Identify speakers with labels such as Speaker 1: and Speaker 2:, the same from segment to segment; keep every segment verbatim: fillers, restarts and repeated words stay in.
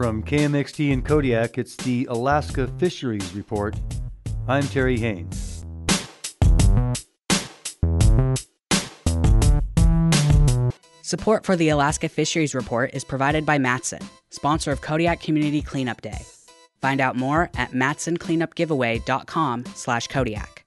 Speaker 1: From K M X T in Kodiak, it's the Alaska Fisheries Report. I'm Terry Haynes.
Speaker 2: Support for the Alaska Fisheries Report is provided by Matson, sponsor of Kodiak Community Cleanup Day. Find out more at matson cleanup giveaway dot com slash Kodiak.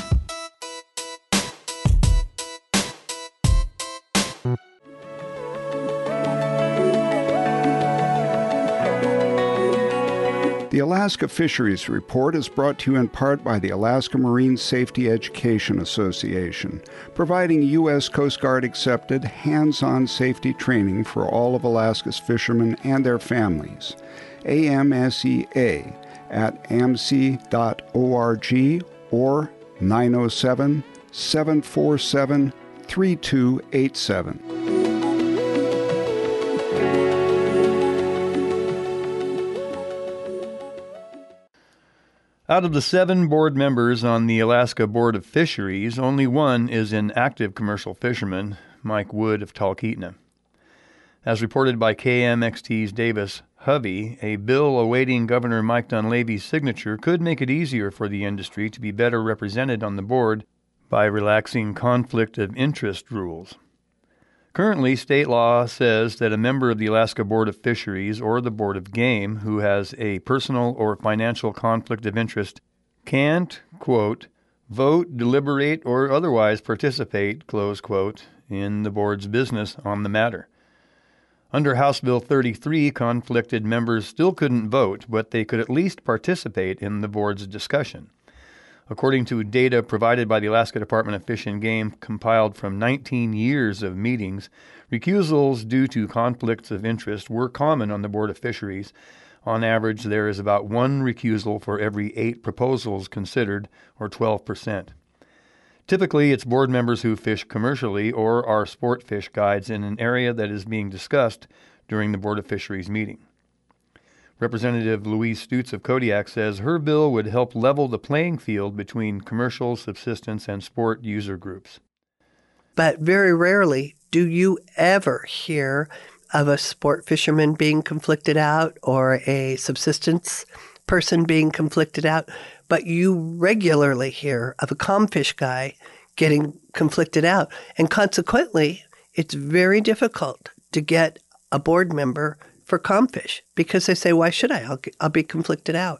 Speaker 3: The Alaska Fisheries Report is brought to you in part by the Alaska Marine Safety Education Association, providing U S Coast Guard accepted hands-on safety training for all of Alaska's fishermen and their families. A M S E A at A M S E dot org or nine oh seven, seven four seven, three two eight seven.
Speaker 1: Out of the seven board members on the Alaska Board of Fisheries, only one is an active commercial fisherman, Mike Wood of Talkeetna. As reported by K M X T's Davis Hovey, a bill awaiting Governor Mike Dunleavy's signature could make it easier for the industry to be better represented on the board by relaxing conflict of interest rules. Currently, state law says that a member of the Alaska Board of Fisheries or the Board of Game who has a personal or financial conflict of interest can't, quote, vote, deliberate, or otherwise participate, close quote, in the board's business on the matter. Under House Bill thirty-three, conflicted members still couldn't vote, but they could at least participate in the board's discussion. According to data provided by the Alaska Department of Fish and Game compiled from nineteen years of meetings, recusals due to conflicts of interest were common on the Board of Fisheries. On average, there is about one recusal for every eight proposals considered, or twelve percent. Typically, it's board members who fish commercially or are sport fish guides in an area that is being discussed during the Board of Fisheries meeting. Representative Louise Stutz of Kodiak says her bill would help level the playing field between commercial, subsistence, and sport user groups.
Speaker 4: But very rarely do you ever hear of a sport fisherman being conflicted out or a subsistence person being conflicted out, but you regularly hear of a comfish guy getting conflicted out. And consequently, it's very difficult to get a board member for comfish because they say, why should I? I'll, I'll be conflicted out.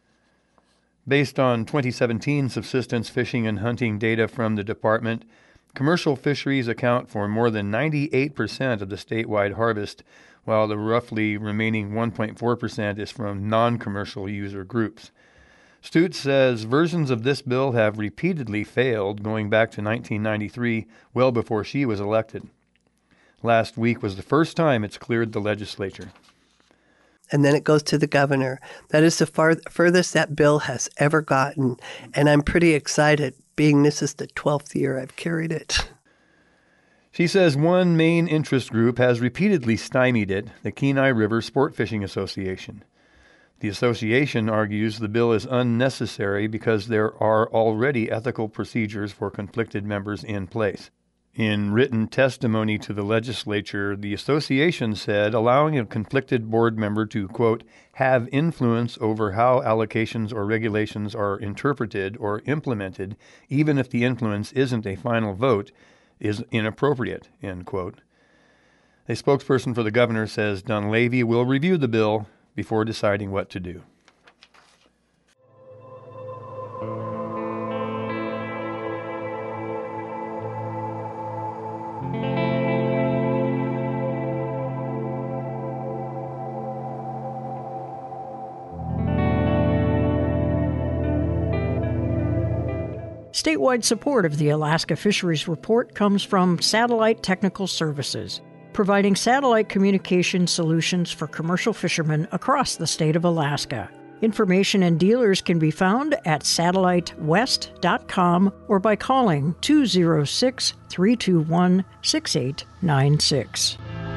Speaker 1: Based on twenty seventeen subsistence fishing and hunting data from the department, commercial fisheries account for more than ninety-eight percent of the statewide harvest, while the roughly remaining one point four percent is from non-commercial user groups. Stutz says versions of this bill have repeatedly failed, going back to nineteen ninety-three, well before she was elected. Last week was the first time it's cleared the legislature.
Speaker 4: And then it goes to the governor. That is the far, furthest that bill has ever gotten. And I'm pretty excited, being this is the twelfth year I've carried it.
Speaker 1: She says one main interest group has repeatedly stymied it, the Kenai River Sport Fishing Association. The association argues the bill is unnecessary because there are already ethical procedures for conflicted members in place. In written testimony to the legislature, the association said allowing a conflicted board member to, quote, have influence over how allocations or regulations are interpreted or implemented, even if the influence isn't a final vote, is inappropriate, end quote. A spokesperson for the governor says Dunleavy will review the bill before deciding what to do.
Speaker 5: Statewide support of the Alaska Fisheries Report comes from Satellite Technical Services, providing satellite communication solutions for commercial fishermen across the state of Alaska. Information and dealers can be found at satellite west dot com or by calling two oh six, three two one, six eight nine six.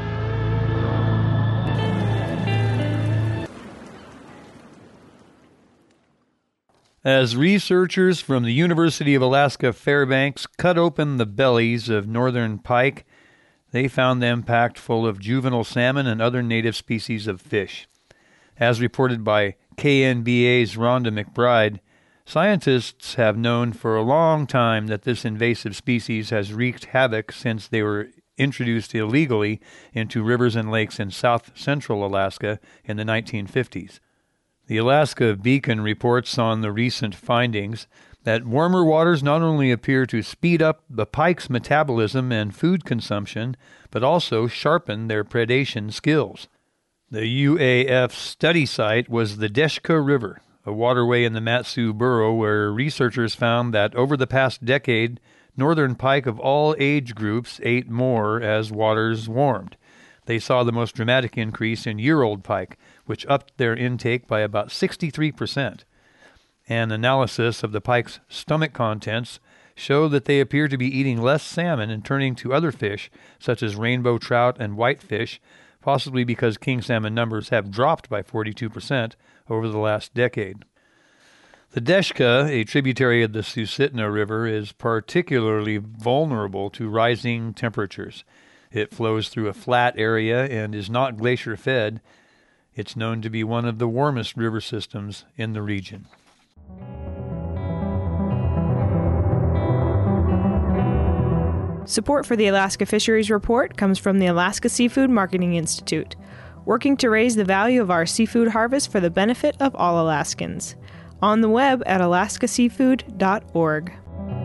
Speaker 1: As researchers from the University of Alaska Fairbanks cut open the bellies of northern pike, they found them packed full of juvenile salmon and other native species of fish. As reported by K N B A's Rhonda McBride, scientists have known for a long time that this invasive species has wreaked havoc since they were introduced illegally into rivers and lakes in south-central Alaska in the nineteen fifties. The Alaska Beacon reports on the recent findings that warmer waters not only appear to speed up the pike's metabolism and food consumption, but also sharpen their predation skills. The U A F study site was the Deshka River, a waterway in the Mat-Su Borough where researchers found that over the past decade, northern pike of all age groups ate more as waters warmed. They saw the most dramatic increase in year-old pike, which upped their intake by about sixty-three percent. An analysis of the pike's stomach contents showed that they appear to be eating less salmon and turning to other fish, such as rainbow trout and whitefish, possibly because king salmon numbers have dropped by forty-two percent over the last decade. The Deshka, a tributary of the Susitna River, is particularly vulnerable to rising temperatures. It flows through a flat area and is not glacier-fed. It's known to be one of the warmest river systems in the region.
Speaker 6: Support for the Alaska Fisheries Report comes from the Alaska Seafood Marketing Institute, working to raise the value of our seafood harvest for the benefit of all Alaskans. On the web at alaska seafood dot org.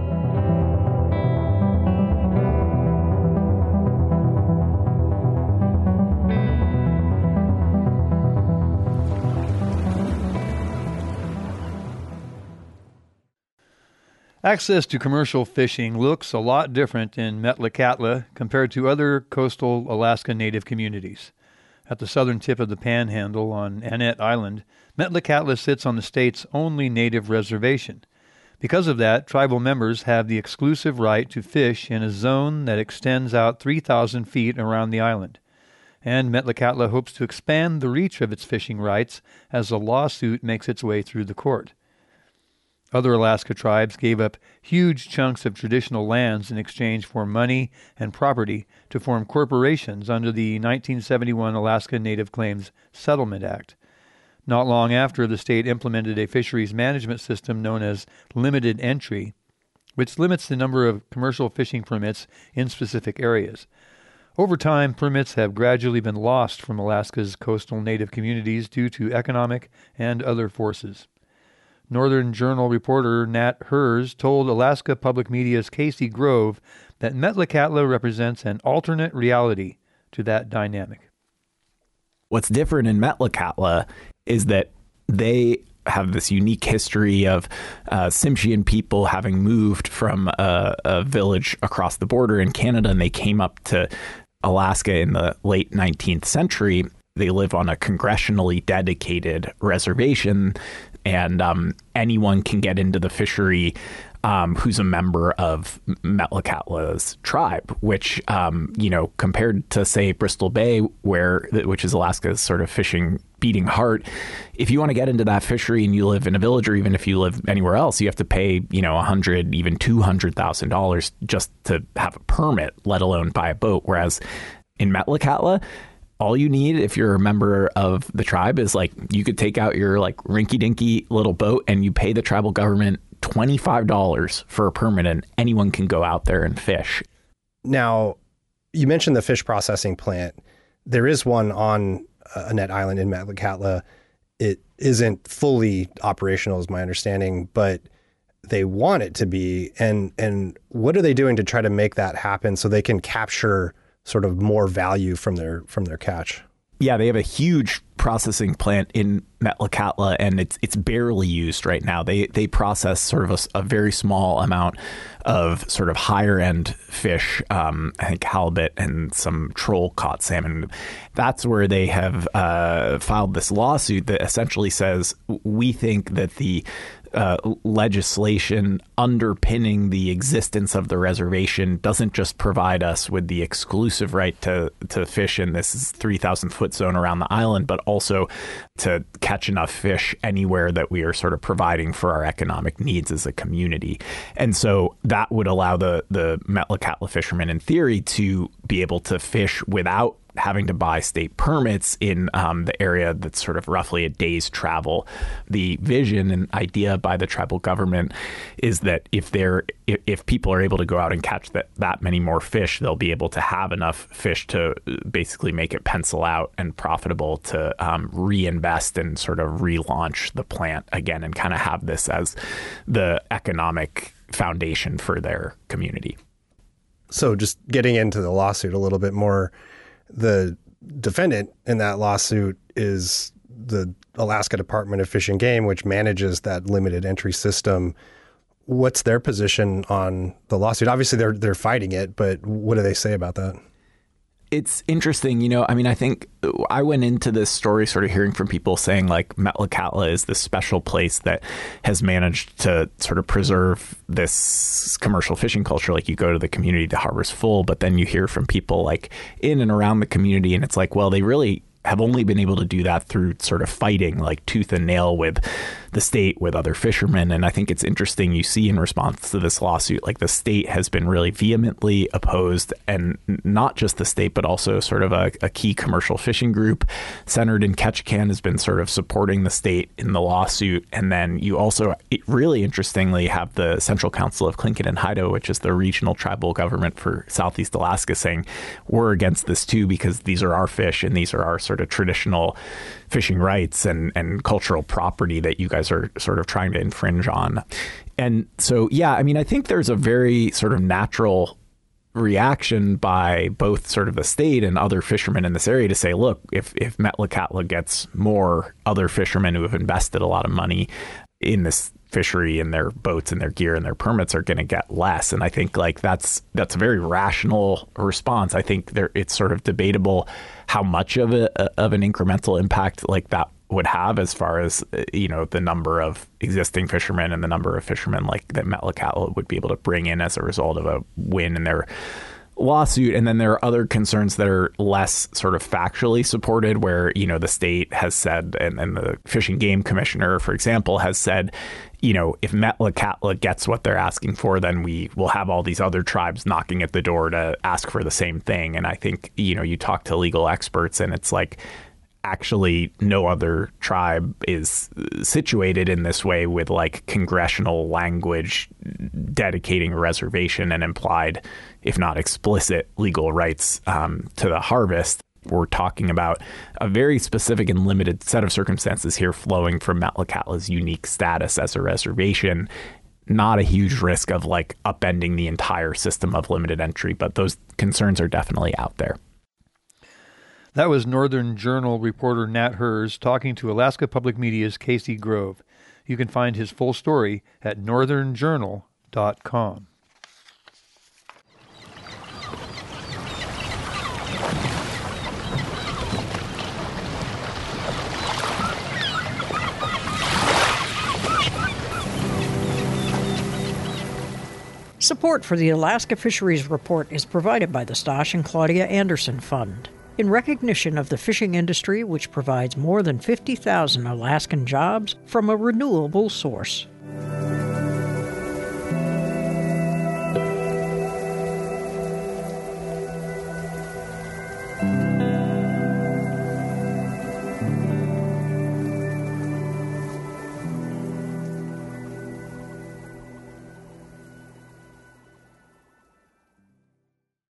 Speaker 1: Access to commercial fishing looks a lot different in Metlakatla compared to other coastal Alaska Native communities. At the southern tip of the Panhandle on Annette Island, Metlakatla sits on the state's only native reservation. Because of that, tribal members have the exclusive right to fish in a zone that extends out three thousand feet around the island. And Metlakatla hopes to expand the reach of its fishing rights as a lawsuit makes its way through the court. Other Alaska tribes gave up huge chunks of traditional lands in exchange for money and property to form corporations under the nineteen seventy-one Alaska Native Claims Settlement Act. Not long after, the state implemented a fisheries management system known as limited entry, which limits the number of commercial fishing permits in specific areas. Over time, permits have gradually been lost from Alaska's coastal Native communities due to economic and other forces. Northern Journal reporter Nat Hers told Alaska Public Media's Casey Grove that Metlakatla represents an alternate reality to that dynamic.
Speaker 7: What's different in Metlakatla is that they have this unique history of uh, Tsimshian people having moved from a, a village across the border in Canada, and they came up to Alaska in the late nineteenth century. They live on a congressionally dedicated reservation, and um, anyone can get into the fishery um, who's a member of Metlakatla's tribe, which, um, you know, compared to, say, Bristol Bay, where which is Alaska's sort of fishing beating heart, if you want to get into that fishery and you live in a village, or even if you live anywhere else, you have to pay, you know, a hundred, even two hundred thousand dollars just to have a permit, let alone buy a boat. Whereas in Metlakatla, all you need if you're a member of the tribe is like you could take out your like rinky-dinky little boat and you pay the tribal government twenty-five dollars for a permit, and anyone can go out there and fish.
Speaker 8: Now, you mentioned the fish processing plant. There is one on uh, Annette Island in Metlakatla. It isn't fully operational, is my understanding, but they want it to be. And and what are they doing to try to make that happen so they can capture sort of more value from their from their catch?
Speaker 7: Yeah, they have a huge processing plant in Metlakatla, and it's it's barely used right now. They they process sort of a, a very small amount of sort of higher end fish, um, I think halibut and some troll caught salmon. That's where they have uh, filed this lawsuit that essentially says we think that the Uh, legislation underpinning the existence of the reservation doesn't just provide us with the exclusive right to to fish in this three thousand foot zone around the island, but also to catch enough fish anywhere that we are sort of providing for our economic needs as a community. And so that would allow the the Metlakatla fishermen, in theory, to be able to fish without having to buy state permits in um, the area that's sort of roughly a day's travel. The vision and idea by the tribal government is that if they're if, if people are able to go out and catch that, that many more fish, they'll be able to have enough fish to basically make it pencil out and profitable to um, reinvest and sort of relaunch the plant again and kind of have this as the economic foundation for their community.
Speaker 8: So just getting into the lawsuit a little bit more, the defendant in that lawsuit is the Alaska Department of Fish and Game, which manages that limited entry system. What's their position on the lawsuit? Obviously, they're they're fighting it, but what do they say about that?
Speaker 7: It's interesting. You know, I mean, I think I went into this story sort of hearing from people saying like Metlakatla is this special place that has managed to sort of preserve this commercial fishing culture. Like you go to the community, the harbor's full, but then you hear from people like in and around the community and it's like, well, they really have only been able to do that through sort of fighting like tooth and nail with the state, with other fishermen. And I think it's interesting you see in response to this lawsuit, like the state has been really vehemently opposed, and not just the state, but also sort of a, a key commercial fishing group centered in Ketchikan has been sort of supporting the state in the lawsuit. And then you also really interestingly have the Central Council of Tlingit and Haida, which is the regional tribal government for Southeast Alaska, saying we're against this too because these are our fish and these are our sort of traditional fishing rights and, and cultural property that you guys are sort of trying to infringe on. And so, yeah, I mean, I think there's a very sort of natural reaction by both sort of the state and other fishermen in this area to say, look, if, if Metlakatla gets more, other fishermen who have invested a lot of money in this fishery and their boats and their gear and their permits are going to get less. And I think like that's that's a very rational response. I think there it's sort of debatable how much of a of an incremental impact like that would have as far as, you know, the number of existing fishermen and the number of fishermen like that Metlakatla would be able to bring in as a result of a win in their lawsuit. And then there are other concerns that are less sort of factually supported where, you know, the state has said, and, and the Fish and Game Commissioner, for example, has said, you know, if Metlakatla gets what they're asking for, then we will have all these other tribes knocking at the door to ask for the same thing. And I think, you know, you talk to legal experts and it's like, actually no other tribe is situated in this way with like congressional language dedicating a reservation and implied, if not explicit, legal rights um, to the harvest. We're talking about a very specific and limited set of circumstances here flowing from Metlakatla's unique status as a reservation. Not a huge risk of like upending the entire system of limited entry, but those concerns are definitely out there.
Speaker 1: That was Northern Journal reporter Nat Hers talking to Alaska Public Media's Casey Grove. You can find his full story at northern journal dot com.
Speaker 5: Support for the Alaska Fisheries Report is provided by the Stosh and Claudia Anderson Fund. In recognition of the fishing industry, which provides more than fifty thousand Alaskan jobs from a renewable source.